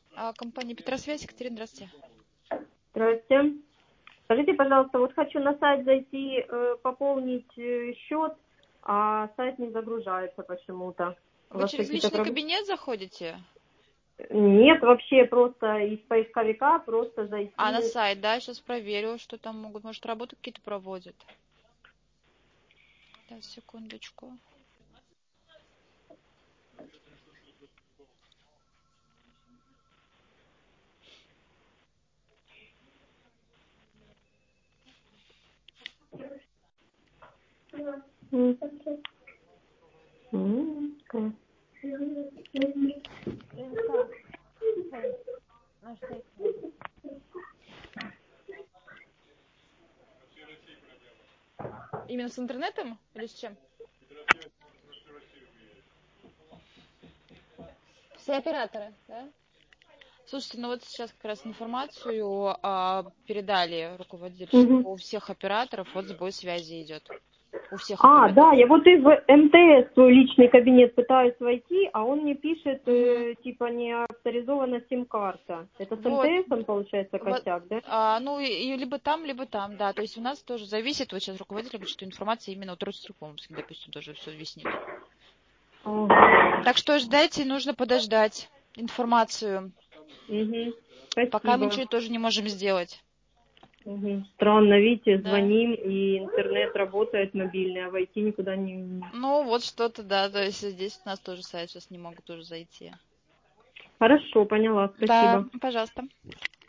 Компания Петросвязь. Екатерина, здравствуйте. Здравствуйте. Скажите, пожалуйста, вот хочу на сайт зайти, пополнить счет, а сайт не загружается почему-то. У Вы вас через какие-то личный проблемы? кабинет заходите? Нет, вообще просто из поисковика просто зайти. На сайт, да? Сейчас проверю, что там могут. Может, работы какие-то проводят. Да, секундочку. Именно с интернетом или с чем? Все операторы, да? Слушайте, ну вот сейчас как раз информацию передали руководитель, что Мгм. у всех операторов вот сбой связи идет. У всех операторов. Да, я вот и в МТС свой личный кабинет пытаюсь войти, а он мне пишет, Мгм. типа, не авторизована сим-карта. Это с Вот. МТС он, получается, Вот, косяк, да? ну и либо там, да. То есть у нас тоже зависит, вот сейчас руководитель говорит, что информация именно от Ростелекомовской, допустим, тоже все объяснить. Ага. Так что ждайте, нужно подождать информацию. Угу. Пока мы Спасибо. ничего тоже не можем сделать. Угу. Странно, видите, Да. звоним, и интернет работает мобильный, а войти никуда не... Ну, вот что-то, да. То есть здесь у нас тоже сайт сейчас не могут уже зайти. Хорошо, поняла, Да, спасибо. пожалуйста.